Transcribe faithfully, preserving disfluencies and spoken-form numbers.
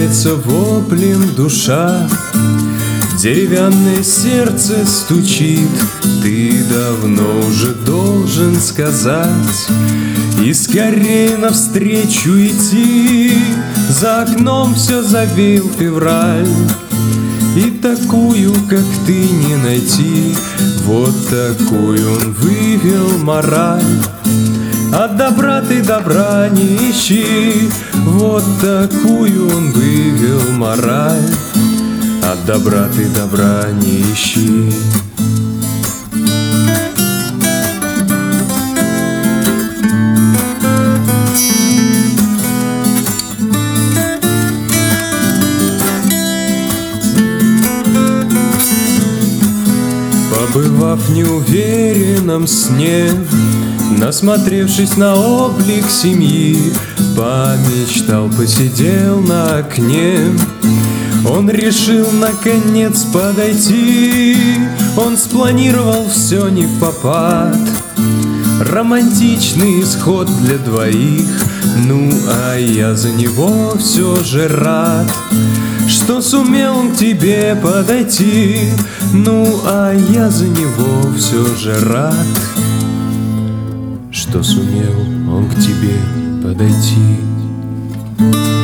Надрывается воплем душа, деревянное сердце стучит. Ты давно уже должен сказать и скорее навстречу идти. За окном все завеял февраль, и такую, как ты, не найти. Вот такую он вывел мораль: от добра ты добра не ищи. Вот такую он вывел мораль: от добра ты добра не ищи. Побывав в неуверенном сне, насмотревшись на облик семьи, помечтал, посидел на окне. Он решил наконец подойти. Он спланировал все не впопад, романтичный исход для двоих. Ну, а я за него все же рад, что сумел он к тебе подойти. Ну, а я за него все же рад, что сумел он к тебе подойти.